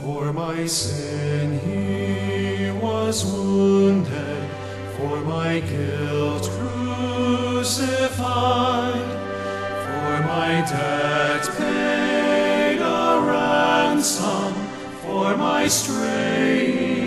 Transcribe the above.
For my sin he was wounded, for my guilt crucified, for my debt paid a ransom, for my straying